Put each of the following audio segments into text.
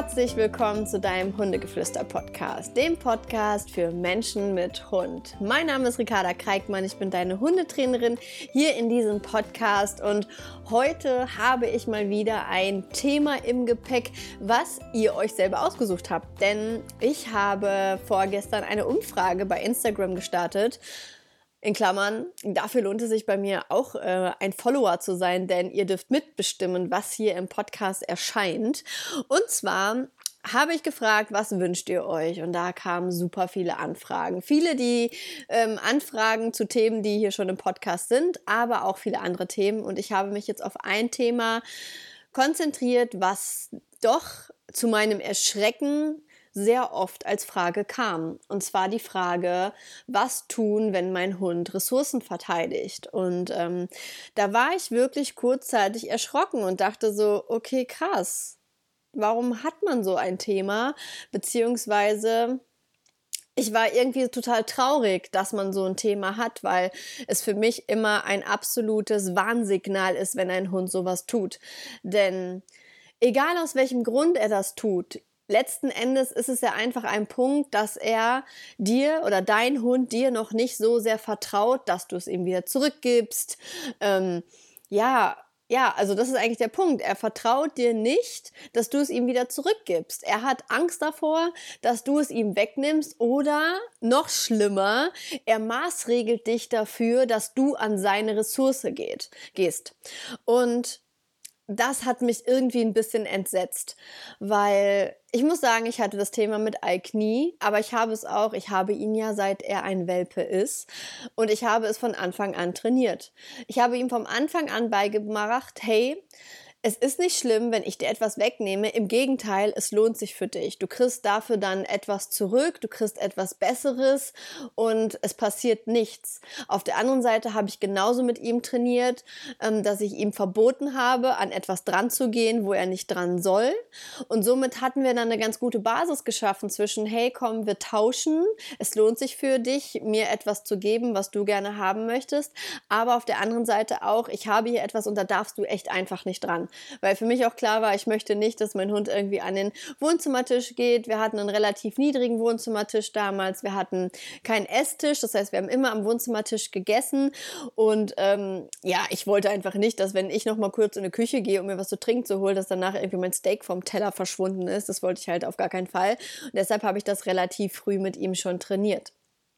Herzlich willkommen zu deinem Hundegeflüster-Podcast, dem Podcast für Menschen mit Hund. Mein Name ist Ricarda Kreikmann, ich bin deine Hundetrainerin hier in diesem Podcast und heute habe ich mal wieder ein Thema im Gepäck, was ihr euch selber ausgesucht habt. Denn ich habe vorgestern eine Umfrage bei Instagram gestartet. In Klammern, dafür lohnt es sich bei mir auch ein Follower zu sein, denn ihr dürft mitbestimmen, was hier im Podcast erscheint. Und zwar habe ich gefragt, was wünscht ihr euch? Und da kamen super viele Anfragen. Viele, die Anfragen zu Themen, die hier schon im Podcast sind, aber auch viele andere Themen. Und ich habe mich jetzt auf ein Thema konzentriert, was doch zu meinem Erschrecken sehr oft als Frage kam. Und zwar die Frage, was tun, wenn mein Hund Ressourcen verteidigt? Und da war ich wirklich kurzzeitig erschrocken und dachte so, okay, krass, warum hat man so ein Thema? Beziehungsweise ich war irgendwie total traurig, dass man so ein Thema hat, weil es für mich immer ein absolutes Warnsignal ist, wenn ein Hund sowas tut. Denn egal aus welchem Grund er das tut, letzten Endes ist es ja einfach ein Punkt, dass er dir oder dein Hund dir noch nicht so sehr vertraut, dass du es ihm wieder zurückgibst. Also das ist eigentlich der Punkt. Er vertraut dir nicht, dass du es ihm wieder zurückgibst. Er hat Angst davor, dass du es ihm wegnimmst oder noch schlimmer, er maßregelt dich dafür, dass du an seine Ressource gehst. Und das hat mich irgendwie ein bisschen entsetzt, weil ich muss sagen, ich hatte das Thema mit Ike nie, aber ich habe ihn ja seit er ein Welpe ist und ich habe es von Anfang an trainiert. Ich habe ihm vom Anfang an beigebracht, hey, es ist nicht schlimm, wenn ich dir etwas wegnehme. Im Gegenteil, es lohnt sich für dich. Du kriegst dafür dann etwas zurück, du kriegst etwas Besseres und es passiert nichts. Auf der anderen Seite habe ich genauso mit ihm trainiert, dass ich ihm verboten habe, an etwas dran zu gehen, wo er nicht dran soll. Und somit hatten wir dann eine ganz gute Basis geschaffen zwischen, hey, komm, wir tauschen. Es lohnt sich für dich, mir etwas zu geben, was du gerne haben möchtest. Aber auf der anderen Seite auch, ich habe hier etwas und da darfst du echt einfach nicht dran. Weil für mich auch klar war, ich möchte nicht, dass mein Hund irgendwie an den Wohnzimmertisch geht. Wir hatten einen relativ niedrigen Wohnzimmertisch damals. Wir hatten keinen Esstisch. Das heißt, wir haben immer am Wohnzimmertisch gegessen. Und ich wollte einfach nicht, dass wenn ich noch mal kurz in die Küche gehe, um mir was zu trinken zu holen, dass danach irgendwie mein Steak vom Teller verschwunden ist. Das wollte ich halt auf gar keinen Fall. Und deshalb habe ich das relativ früh mit ihm schon trainiert.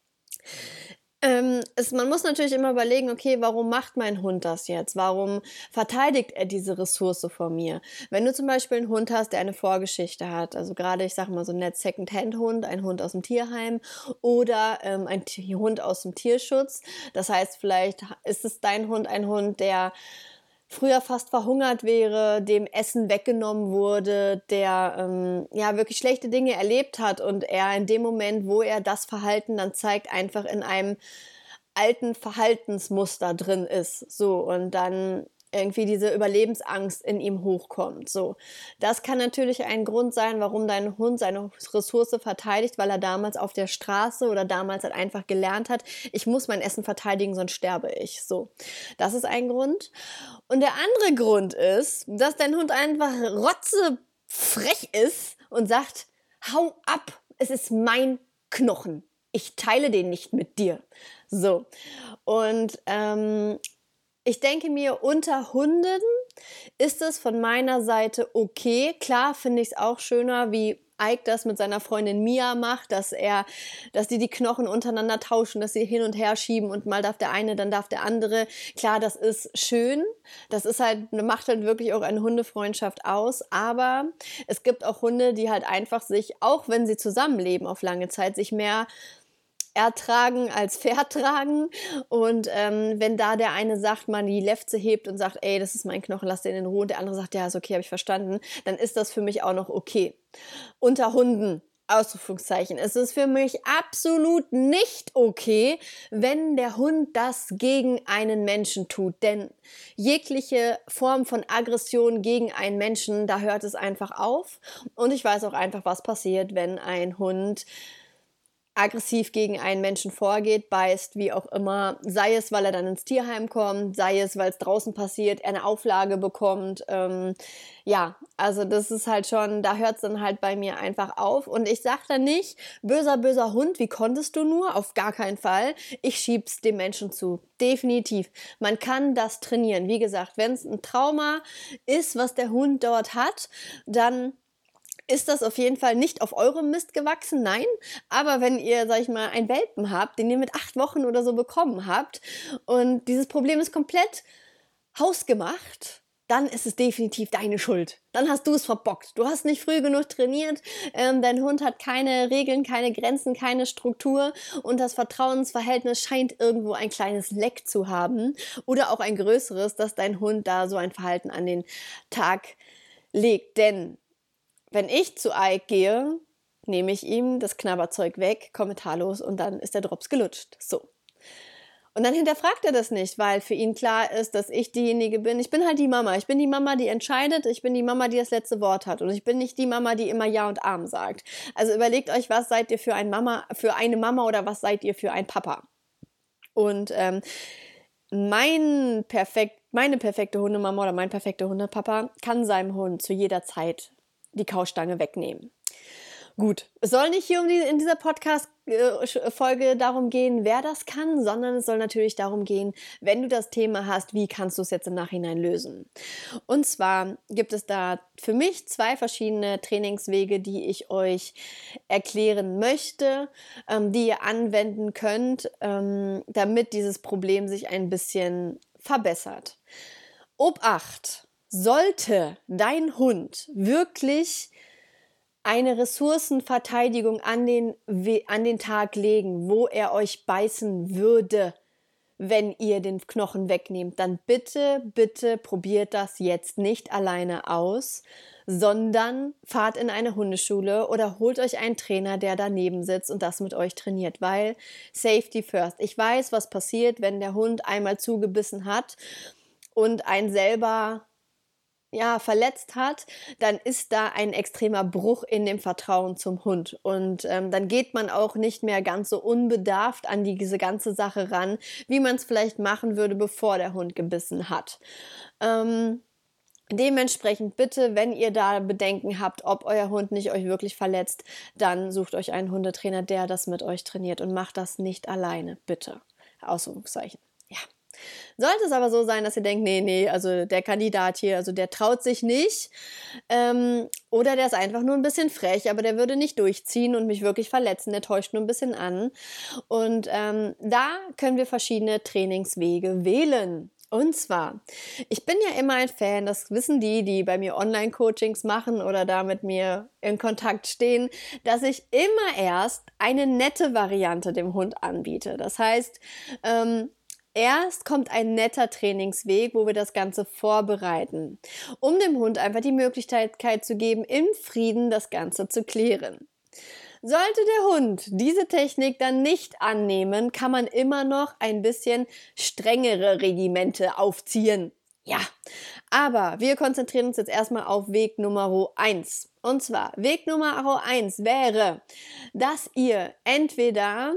Man muss natürlich immer überlegen, okay, warum macht mein Hund das jetzt? Warum verteidigt er diese Ressource vor mir? Wenn du zum Beispiel einen Hund hast, der eine Vorgeschichte hat, also gerade, ich sag mal so ein Second-Hand-Hund, ein Hund aus dem Tierheim oder ein Hund aus dem Tierschutz, das heißt, vielleicht ist es dein Hund, ein Hund, der früher fast verhungert wäre, dem Essen weggenommen wurde, der wirklich schlechte Dinge erlebt hat und er in dem Moment, wo er das Verhalten dann zeigt, einfach in einem alten Verhaltensmuster drin ist. So, und dann irgendwie diese Überlebensangst in ihm hochkommt. So, das kann natürlich ein Grund sein, warum dein Hund seine Ressource verteidigt, weil er damals auf der Straße oder damals halt einfach gelernt hat, ich muss mein Essen verteidigen, sonst sterbe ich. So, das ist ein Grund. Und der andere Grund ist, dass dein Hund einfach rotzefrech ist und sagt, hau ab, es ist mein Knochen. Ich teile den nicht mit dir. So, und ich denke mir, unter Hunden ist es von meiner Seite okay. Klar finde ich es auch schöner, wie Ike das mit seiner Freundin Mia macht, dass die Knochen untereinander tauschen, dass sie hin und her schieben und mal darf der eine, dann darf der andere. Klar, das ist schön. Das ist halt, macht halt wirklich auch eine Hundefreundschaft aus. Aber es gibt auch Hunde, die halt einfach sich, auch wenn sie zusammenleben auf lange Zeit, sich mehr ertragen als vertragen und wenn da der eine sagt, man die Lefze hebt und sagt, ey, das ist mein Knochen, lass den in Ruhe und der andere sagt, ja, ist okay, habe ich verstanden, dann ist das für mich auch noch okay. Unter Hunden, Ausrufungszeichen, es ist für mich absolut nicht okay, wenn der Hund das gegen einen Menschen tut, denn jegliche Form von Aggression gegen einen Menschen, da hört es einfach auf und ich weiß auch einfach, was passiert, wenn ein Hund aggressiv gegen einen Menschen vorgeht, beißt, wie auch immer, sei es, weil er dann ins Tierheim kommt, sei es, weil es draußen passiert, er eine Auflage bekommt. Ja, also das ist halt schon, da hört es dann halt bei mir einfach auf. Und ich sage dann nicht, böser, böser Hund, wie konntest du nur? Auf gar keinen Fall. Ich schieb's dem Menschen zu. Definitiv. Man kann das trainieren. Wie gesagt, wenn es ein Trauma ist, was der Hund dort hat, dann ist das auf jeden Fall nicht auf eurem Mist gewachsen, nein. Aber wenn ihr, sag ich mal, einen Welpen habt, den ihr mit 8 Wochen oder so bekommen habt und dieses Problem ist komplett hausgemacht, dann ist es definitiv deine Schuld. Dann hast du es verbockt. Du hast nicht früh genug trainiert, dein Hund hat keine Regeln, keine Grenzen, keine Struktur und das Vertrauensverhältnis scheint irgendwo ein kleines Leck zu haben oder auch ein größeres, dass dein Hund da so ein Verhalten an den Tag legt. Denn wenn ich zu Ike gehe, nehme ich ihm das Knabberzeug weg, kommentarlos, und dann ist der Drops gelutscht. So. Und dann hinterfragt er das nicht, weil für ihn klar ist, dass ich diejenige bin. Ich bin halt die Mama. Ich bin die Mama, die entscheidet. Ich bin die Mama, die das letzte Wort hat. Und ich bin nicht die Mama, die immer Ja und Amen sagt. Also überlegt euch, was seid ihr für eine Mama oder was seid ihr für ein Papa? Und meine perfekte Hundemama oder mein perfekter Hundepapa kann seinem Hund zu jeder Zeit die Kaustange wegnehmen. Gut, es soll nicht hier in dieser Podcast-Folge darum gehen, wer das kann, sondern es soll natürlich darum gehen, wenn du das Thema hast, wie kannst du es jetzt im Nachhinein lösen? Und zwar gibt es da für mich 2 verschiedene Trainingswege, die ich euch erklären möchte, die ihr anwenden könnt, damit dieses Problem sich ein bisschen verbessert. Obacht! Sollte dein Hund wirklich eine Ressourcenverteidigung an den Tag legen, wo er euch beißen würde, wenn ihr den Knochen wegnehmt, dann bitte, bitte probiert das jetzt nicht alleine aus, sondern fahrt in eine Hundeschule oder holt euch einen Trainer, der daneben sitzt und das mit euch trainiert, weil Safety first. Ich weiß, was passiert, wenn der Hund einmal zugebissen hat und einen selber verletzt hat, dann ist da ein extremer Bruch in dem Vertrauen zum Hund. Und dann geht man auch nicht mehr ganz so unbedarft an diese ganze Sache ran, wie man es vielleicht machen würde, bevor der Hund gebissen hat. Dementsprechend bitte, wenn ihr da Bedenken habt, ob euer Hund nicht euch wirklich verletzt, dann sucht euch einen Hundetrainer, der das mit euch trainiert und macht das nicht alleine, bitte. Ausrufungszeichen. Ja. Sollte es aber so sein, dass ihr denkt, nee, also der Kandidat hier, also der traut sich nicht oder der ist einfach nur ein bisschen frech, aber der würde nicht durchziehen und mich wirklich verletzen, der täuscht nur ein bisschen an. Und da können wir verschiedene Trainingswege wählen. Und zwar, ich bin ja immer ein Fan, das wissen die bei mir Online-Coachings machen oder da mit mir in Kontakt stehen, dass ich immer erst eine nette Variante dem Hund anbiete. Das heißt, erst kommt ein netter Trainingsweg, wo wir das Ganze vorbereiten, um dem Hund einfach die Möglichkeit zu geben, im Frieden das Ganze zu klären. Sollte der Hund diese Technik dann nicht annehmen, kann man immer noch ein bisschen strengere Regimente aufziehen. Ja, aber wir konzentrieren uns jetzt erstmal auf Weg Nummer 1. Und zwar, Weg Nummer 1 wäre, dass ihr entweder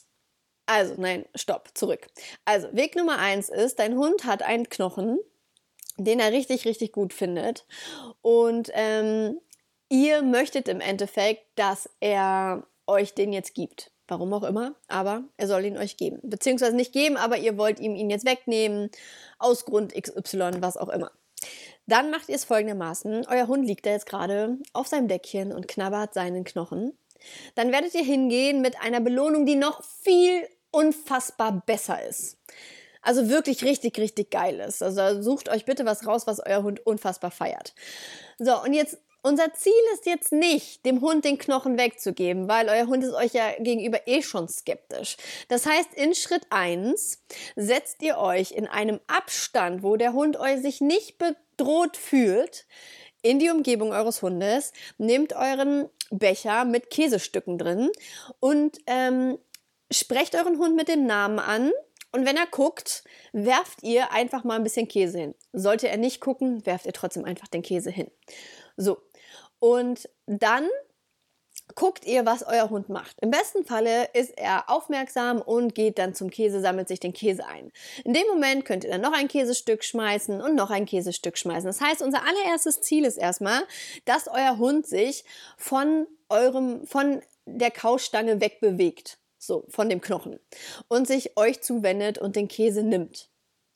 zurück. Also, Weg Nummer 1 ist, dein Hund hat einen Knochen, den er richtig, richtig gut findet. Und ihr möchtet im Endeffekt, dass er euch den jetzt gibt. Warum auch immer, aber er soll ihn euch geben. Beziehungsweise nicht geben, aber ihr wollt ihm ihn jetzt wegnehmen, aus Grund XY, was auch immer. Dann macht ihr es folgendermaßen. Euer Hund liegt da jetzt gerade auf seinem Deckchen und knabbert seinen Knochen. Dann werdet ihr hingehen mit einer Belohnung, die noch viel unfassbar besser ist. Also wirklich richtig, richtig geil ist. Also sucht euch bitte was raus, was euer Hund unfassbar feiert. So, und jetzt, unser Ziel ist jetzt nicht, dem Hund den Knochen wegzugeben, weil euer Hund ist euch ja gegenüber schon skeptisch. Das heißt, in Schritt 1 setzt ihr euch in einem Abstand, wo der Hund euch sich nicht bedroht fühlt, in die Umgebung eures Hundes, nehmt euren Becher mit Käsestücken drin und sprecht euren Hund mit dem Namen an und wenn er guckt, werft ihr einfach mal ein bisschen Käse hin. Sollte er nicht gucken, werft ihr trotzdem einfach den Käse hin. So, und dann guckt ihr, was euer Hund macht. Im besten Falle ist er aufmerksam und geht dann zum Käse, sammelt sich den Käse ein. In dem Moment könnt ihr dann noch ein Käsestück schmeißen und noch ein Käsestück schmeißen. Das heißt, unser allererstes Ziel ist erstmal, dass euer Hund sich von der Kaustange wegbewegt, so von dem Knochen, und sich euch zuwendet und den Käse nimmt.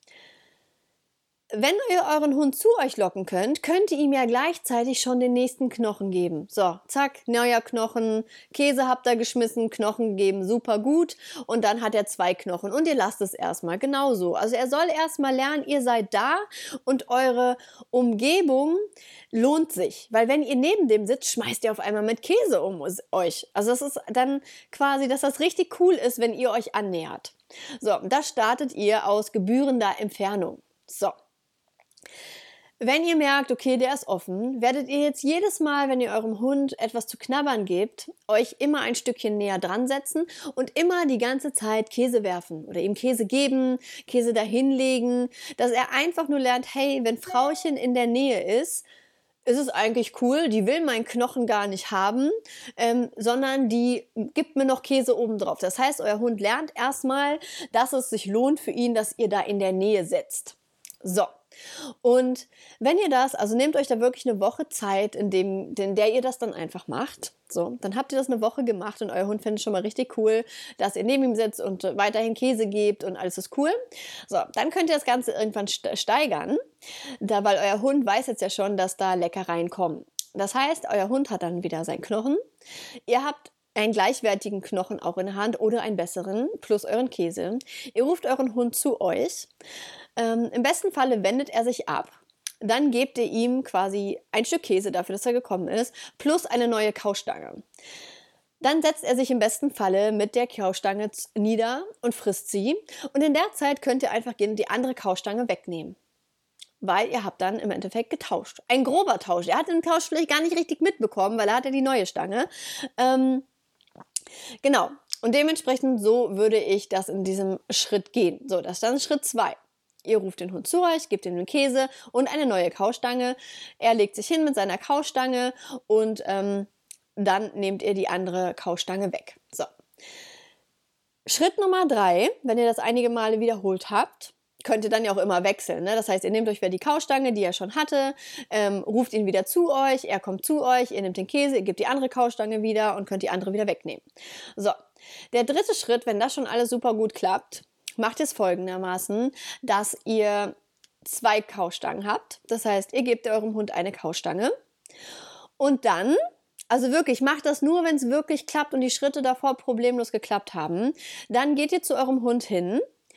Wenn ihr euren Hund zu euch locken könnt, könnt ihr ihm ja gleichzeitig schon den nächsten Knochen geben. So, zack, neuer Knochen, Käse habt ihr geschmissen, Knochen gegeben, super gut. Und dann hat er 2 Knochen und ihr lasst es erstmal genauso. Also er soll erstmal lernen, ihr seid da und eure Umgebung lohnt sich. Weil wenn ihr neben dem sitzt, schmeißt ihr auf einmal mit Käse um euch. Also das ist dann quasi, dass das richtig cool ist, wenn ihr euch annähert. So, das startet ihr aus gebührender Entfernung. So. Wenn ihr merkt, okay, der ist offen, werdet ihr jetzt jedes Mal, wenn ihr eurem Hund etwas zu knabbern gebt, euch immer ein Stückchen näher dran setzen und immer die ganze Zeit Käse werfen oder ihm Käse geben, Käse dahinlegen, dass er einfach nur lernt, hey, wenn Frauchen in der Nähe ist es eigentlich cool, die will meinen Knochen gar nicht haben, sondern die gibt mir noch Käse obendrauf. Das heißt, euer Hund lernt erstmal, dass es sich lohnt für ihn, dass ihr da in der Nähe setzt. So. Und wenn ihr das, also nehmt euch da wirklich eine Woche Zeit, in der ihr das dann einfach macht. So, dann habt ihr das eine Woche gemacht und euer Hund findet es schon mal richtig cool, dass ihr neben ihm sitzt und weiterhin Käse gebt und alles ist cool. So, dann könnt ihr das Ganze irgendwann steigern, weil euer Hund weiß jetzt ja schon, dass da Leckereien kommen. Das heißt, euer Hund hat dann wieder seinen Knochen. Ihr habt einen gleichwertigen Knochen auch in der Hand oder einen besseren plus euren Käse. Ihr ruft euren Hund zu euch. Im besten Falle wendet er sich ab. Dann gebt ihr ihm quasi ein Stück Käse dafür, dass er gekommen ist, plus eine neue Kaustange. Dann setzt er sich im besten Falle mit der Kaustange nieder und frisst sie. Und in der Zeit könnt ihr einfach gehen und die andere Kaustange wegnehmen. Weil ihr habt dann im Endeffekt getauscht. Ein grober Tausch. Er hat den Tausch vielleicht gar nicht richtig mitbekommen, weil er hatte die neue Stange. Genau. Und dementsprechend so würde ich das in diesem Schritt gehen. So, das ist dann Schritt 2. Ihr ruft den Hund zu euch, gebt ihm den Käse und eine neue Kaustange. Er legt sich hin mit seiner Kaustange und dann nehmt ihr die andere Kaustange weg. So. Schritt Nummer 3, wenn ihr das einige Male wiederholt habt, könnt ihr dann ja auch immer wechseln. Ne? Das heißt, ihr nehmt euch wieder die Kaustange, die er schon hatte, ruft ihn wieder zu euch, er kommt zu euch, ihr nehmt den Käse, ihr gebt die andere Kaustange wieder und könnt die andere wieder wegnehmen. So, der dritte Schritt, wenn das schon alles super gut klappt, macht es folgendermaßen, dass ihr 2 Kaustangen habt. Das heißt, ihr gebt eurem Hund eine Kaustange und dann, also wirklich, macht das nur, wenn es wirklich klappt und die Schritte davor problemlos geklappt haben. Dann geht ihr zu eurem Hund hin,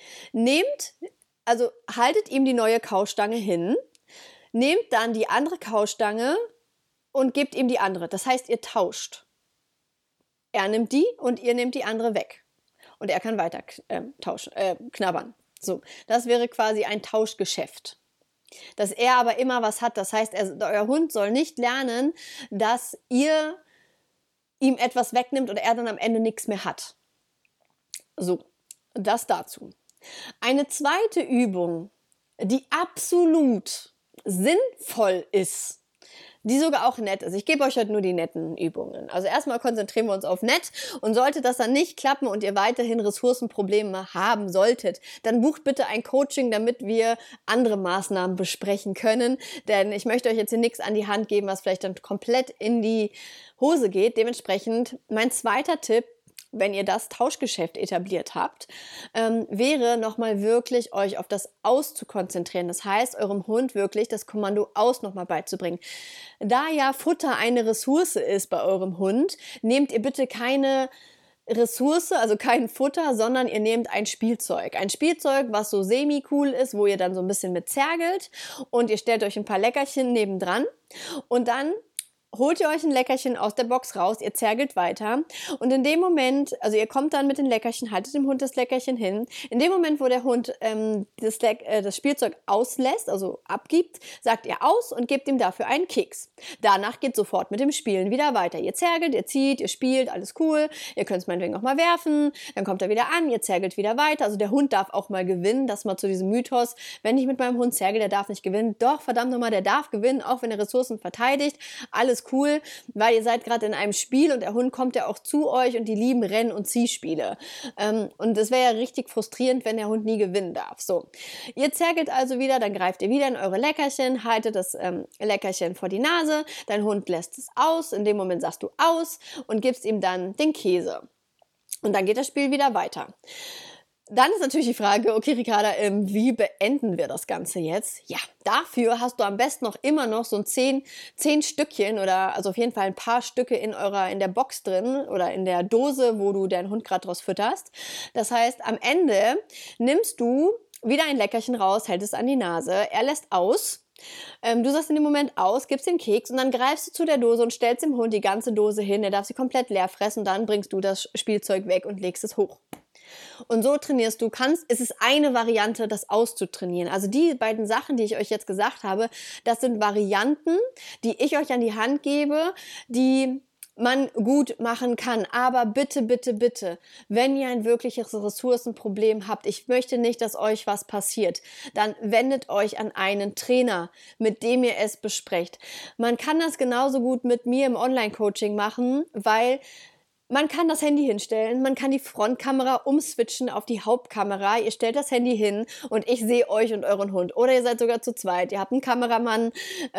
haltet ihm die neue Kaustange hin, nehmt dann die andere Kaustange und gebt ihm die andere. Das heißt, ihr tauscht. Er nimmt die und ihr nehmt die andere weg. Und er kann weiter knabbern. So, das wäre quasi ein Tauschgeschäft. Dass er aber immer was hat. Das heißt, euer Hund soll nicht lernen, dass ihr ihm etwas wegnimmt und er dann am Ende nichts mehr hat. So, das dazu. Eine zweite Übung, die absolut sinnvoll ist, die sogar auch nett ist. Ich gebe euch heute nur die netten Übungen. Also erstmal konzentrieren wir uns auf nett und sollte das dann nicht klappen und ihr weiterhin Ressourcenprobleme haben solltet, dann bucht bitte ein Coaching, damit wir andere Maßnahmen besprechen können. Denn ich möchte euch jetzt hier nichts an die Hand geben, was vielleicht dann komplett in die Hose geht. Dementsprechend mein zweiter Tipp, wenn ihr das Tauschgeschäft etabliert habt, wäre nochmal wirklich euch auf das Aus zu konzentrieren. Das heißt, eurem Hund wirklich das Kommando Aus nochmal beizubringen. Da ja Futter eine Ressource ist bei eurem Hund, nehmt ihr bitte keine Ressource, also kein Futter, sondern ihr nehmt ein Spielzeug. Ein Spielzeug, was so semi-cool ist, wo ihr dann so ein bisschen mit zergelt und ihr stellt euch ein paar Leckerchen nebendran und dann holt ihr euch ein Leckerchen aus der Box raus, ihr zergelt weiter und in dem Moment, also ihr kommt dann mit den Leckerchen, haltet dem Hund das Leckerchen hin, in dem Moment, wo der Hund das Spielzeug auslässt, also abgibt, sagt ihr aus und gebt ihm dafür einen Keks. Danach geht sofort mit dem Spielen wieder weiter. Ihr zergelt, ihr zieht, ihr spielt, alles cool, ihr könnt es meinetwegen auch mal werfen, dann kommt er wieder an, ihr zergelt wieder weiter, also der Hund darf auch mal gewinnen, das mal zu diesem Mythos, wenn ich mit meinem Hund zergel, der darf nicht gewinnen, doch, verdammt nochmal, der darf gewinnen, auch wenn er Ressourcen verteidigt, alles alles cool, weil ihr seid gerade in einem Spiel und der Hund kommt ja auch zu euch und die lieben Renn- und Ziehspiele. Und es wäre ja richtig frustrierend, wenn der Hund nie gewinnen darf. So, ihr zergelt also wieder, dann greift ihr wieder in eure Leckerchen, haltet das Leckerchen vor die Nase, dein Hund lässt es aus, in dem Moment sagst du aus und gibst ihm dann den Käse. Und dann geht das Spiel wieder weiter. Dann ist natürlich die Frage, okay Ricarda, wie beenden wir das Ganze jetzt? Ja, dafür hast du am besten noch immer noch so ein 10 Stückchen oder also auf jeden Fall ein paar Stücke in der Box drin oder in der Dose, wo du deinen Hund gerade draus fütterst. Das heißt, am Ende nimmst du wieder ein Leckerchen raus, hältst es an die Nase, er lässt aus. Du sagst in dem Moment aus, gibst den Keks und dann greifst du zu der Dose und stellst dem Hund die ganze Dose hin. Er darf sie komplett leer fressen und dann bringst du das Spielzeug weg und legst es hoch. Und so trainierst du, es ist eine Variante, das auszutrainieren. Also die beiden Sachen, die ich euch jetzt gesagt habe, das sind Varianten, die ich euch an die Hand gebe, die man gut machen kann. Aber bitte, bitte, bitte, wenn ihr ein wirkliches Ressourcenproblem habt, ich möchte nicht, dass euch was passiert, dann wendet euch an einen Trainer, mit dem ihr es besprecht. Man kann das genauso gut mit mir im Online-Coaching machen, weil man kann das Handy hinstellen, man kann die Frontkamera umswitchen auf die Hauptkamera, ihr stellt das Handy hin und ich sehe euch und euren Hund. Oder ihr seid sogar zu zweit, ihr habt einen Kameramann,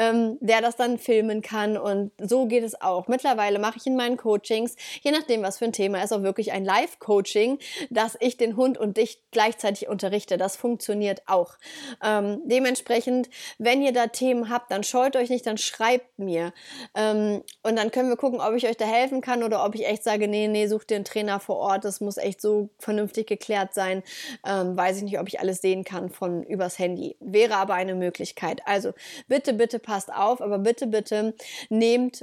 der das dann filmen kann und so geht es auch. Mittlerweile mache ich in meinen Coachings, je nachdem was für ein Thema ist, auch wirklich ein Live-Coaching, dass ich den Hund und dich gleichzeitig unterrichte. Das funktioniert auch. Dementsprechend, wenn ihr da Themen habt, dann scheut euch nicht, dann schreibt mir. Und dann können wir gucken, ob ich euch da helfen kann oder ob ich echt sage, nee, such dir einen Trainer vor Ort, das muss echt so vernünftig geklärt sein, weiß ich nicht, ob ich alles sehen kann von übers Handy. Wäre aber eine Möglichkeit. Also bitte, bitte passt auf, aber bitte, bitte nehmt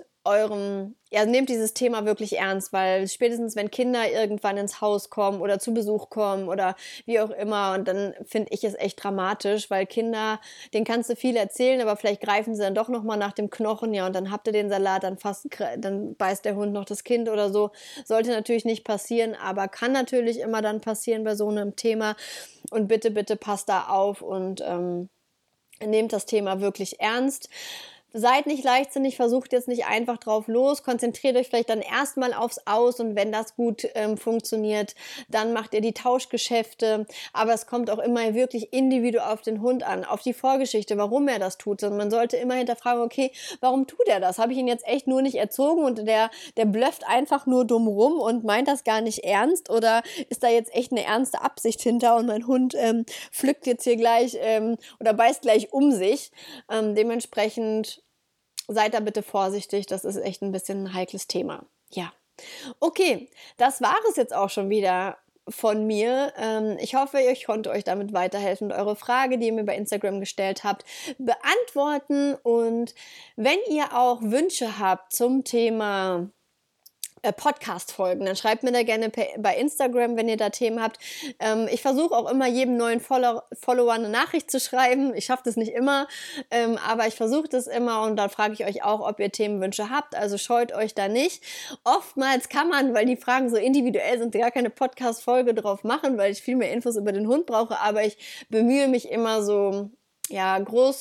dieses Thema wirklich ernst, weil spätestens wenn Kinder irgendwann ins Haus kommen oder zu Besuch kommen oder wie auch immer und dann finde ich es echt dramatisch, weil Kinder, denen kannst du viel erzählen, aber vielleicht greifen sie dann doch nochmal nach dem Knochen, ja, und dann habt ihr den Salat, dann beißt der Hund noch das Kind oder so. Sollte natürlich nicht passieren, aber kann natürlich immer dann passieren bei so einem Thema und bitte, bitte passt da auf und nehmt das Thema wirklich ernst. Seid nicht leichtsinnig, versucht jetzt nicht einfach drauf los, konzentriert euch vielleicht dann erstmal aufs Aus und wenn das gut funktioniert, dann macht ihr die Tauschgeschäfte, aber es kommt auch immer wirklich individuell auf den Hund an, auf die Vorgeschichte, warum er das tut. Und man sollte immer hinterfragen, okay, warum tut er das? Habe ich ihn jetzt echt nur nicht erzogen und der blöfft einfach nur dumm rum und meint das gar nicht ernst oder ist da jetzt echt eine ernste Absicht hinter und mein Hund pflückt jetzt hier gleich oder beißt gleich um sich. Dementsprechend seid da bitte vorsichtig, das ist echt ein bisschen ein heikles Thema. Ja, okay, das war es jetzt auch schon wieder von mir. Ich hoffe, ich konnte euch damit weiterhelfen und eure Frage, die ihr mir bei Instagram gestellt habt, beantworten. Und wenn ihr auch Wünsche habt zum Thema Podcast-Folgen, dann schreibt mir da gerne bei Instagram, wenn ihr da Themen habt. Ich versuche auch immer jedem neuen Follower eine Nachricht zu schreiben. Ich schaffe das nicht immer, aber ich versuche das immer und dann frage ich euch auch, ob ihr Themenwünsche habt. Also scheut euch da nicht. Oftmals kann man, weil die Fragen so individuell sind, gar keine Podcast-Folge drauf machen, weil ich viel mehr Infos über den Hund brauche, aber ich bemühe mich immer so, ja,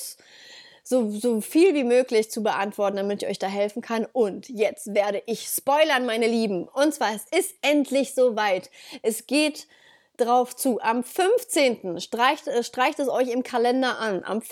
so viel wie möglich zu beantworten, damit ich euch da helfen kann. Und jetzt werde ich spoilern, meine Lieben. Und zwar, es ist endlich soweit. Es geht drauf zu. Am 15. streicht es euch im Kalender an. Am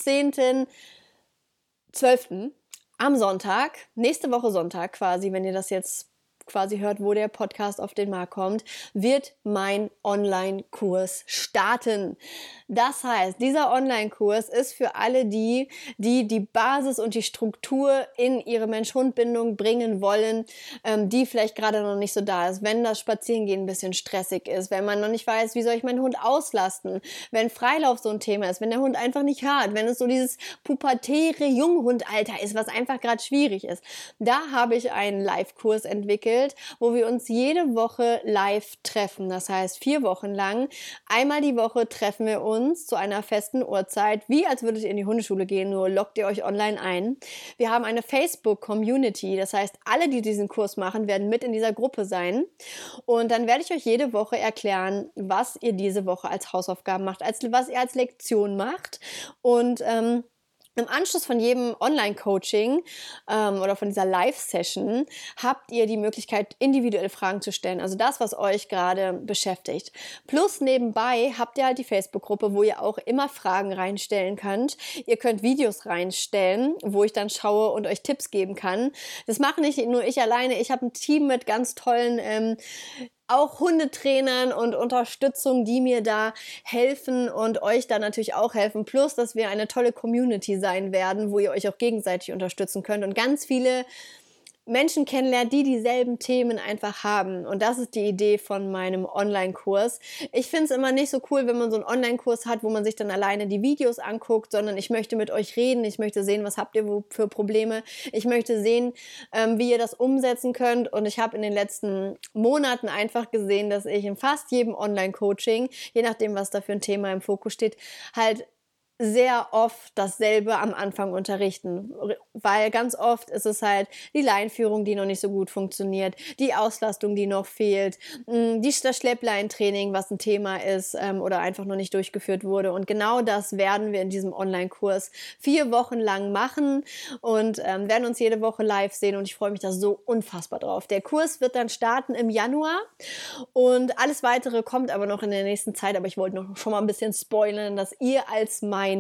15.12. am Sonntag, nächste Woche Sonntag quasi, wenn ihr das jetzt quasi hört, wo der Podcast auf den Markt kommt, wird mein Online-Kurs starten. Das heißt, dieser Online-Kurs ist für alle die Basis und die Struktur in ihre Mensch-Hund-Bindung bringen wollen, die vielleicht gerade noch nicht so da ist. Wenn das Spazierengehen ein bisschen stressig ist, wenn man noch nicht weiß, wie soll ich meinen Hund auslasten, wenn Freilauf so ein Thema ist, wenn der Hund einfach nicht hört, wenn es so dieses pubertäre Junghundalter ist, was einfach gerade schwierig ist. Da habe ich einen Live-Kurs entwickelt, wo wir uns jede Woche live treffen. Das heißt, 4 Wochen lang, einmal die Woche treffen wir uns zu einer festen Uhrzeit, wie als würdet ihr in die Hundeschule gehen, nur loggt ihr euch online ein. Wir haben eine Facebook-Community, das heißt, alle, die diesen Kurs machen, werden mit in dieser Gruppe sein. Und dann werde ich euch jede Woche erklären, was ihr diese Woche als Hausaufgaben macht, was ihr als Lektion macht und Im Anschluss von jedem Online-Coaching oder von dieser Live-Session habt ihr die Möglichkeit, individuelle Fragen zu stellen. Also das, was euch gerade beschäftigt. Plus nebenbei habt ihr halt die Facebook-Gruppe, wo ihr auch immer Fragen reinstellen könnt. Ihr könnt Videos reinstellen, wo ich dann schaue und euch Tipps geben kann. Das mache nicht nur ich alleine. Ich habe ein Team mit ganz tollen auch Hundetrainern und Unterstützung, die mir da helfen und euch da natürlich auch helfen. Plus, dass wir eine tolle Community sein werden, wo ihr euch auch gegenseitig unterstützen könnt und ganz viele Menschen kennenlernt, die dieselben Themen einfach haben. Und das ist die Idee von meinem Online-Kurs. Ich finde es immer nicht so cool, wenn man so einen Online-Kurs hat, wo man sich dann alleine die Videos anguckt, sondern ich möchte mit euch reden. Ich möchte sehen, was habt ihr für Probleme. Ich möchte sehen, wie ihr das umsetzen könnt. Und ich habe in den letzten Monaten einfach gesehen, dass ich in fast jedem Online-Coaching, je nachdem, was da für ein Thema im Fokus steht, halt sehr oft dasselbe am Anfang unterrichten, weil ganz oft ist es halt die Leinführung, die noch nicht so gut funktioniert, die Auslastung, die noch fehlt, das Schleppleintraining, was ein Thema ist oder einfach noch nicht durchgeführt wurde, und genau das werden wir in diesem Online-Kurs 4 Wochen lang machen und werden uns jede Woche live sehen, und ich freue mich da so unfassbar drauf. Der Kurs wird dann starten im Januar und alles Weitere kommt aber noch in der nächsten Zeit, aber ich wollte noch schon mal ein bisschen spoilern, dass ihr als meine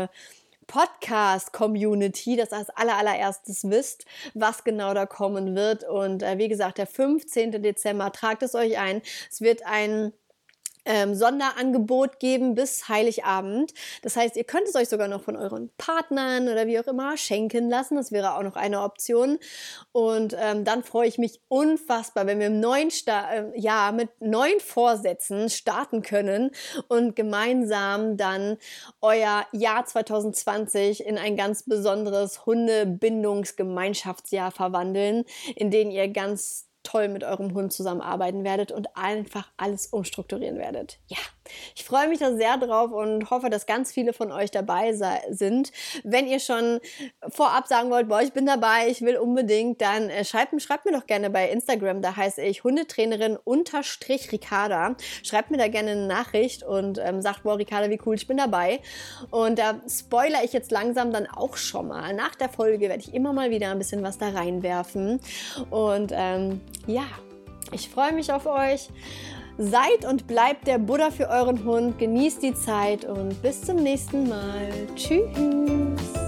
Podcast-Community das als allererstes wisst, was genau da kommen wird. Und wie gesagt, der 15. Dezember, tragt es euch ein. Es wird ein Sonderangebot geben bis Heiligabend. Das heißt, ihr könnt es euch sogar noch von euren Partnern oder wie auch immer schenken lassen. Das wäre auch noch eine Option. Und dann freue ich mich unfassbar, wenn wir im neuen Jahr mit neuen Vorsätzen starten können und gemeinsam dann euer Jahr 2020 in ein ganz besonderes Hundebindungsgemeinschaftsjahr verwandeln, in dem ihr ganz toll mit eurem Hund zusammenarbeiten werdet und einfach alles umstrukturieren werdet. Ja, ich freue mich da sehr drauf und hoffe, dass ganz viele von euch dabei sind. Wenn ihr schon vorab sagen wollt, boah, ich bin dabei, ich will unbedingt, dann schreibt mir doch gerne bei Instagram, da heiße ich Hundetrainerin_Ricarda. Schreibt mir da gerne eine Nachricht und sagt, boah, Ricarda, wie cool, ich bin dabei. Und da spoilere ich jetzt langsam dann auch schon mal. Nach der Folge werde ich immer mal wieder ein bisschen was da reinwerfen. Und ja, ich freue mich auf euch. Seid und bleibt der Buddha für euren Hund. Genießt die Zeit und bis zum nächsten Mal. Tschüss.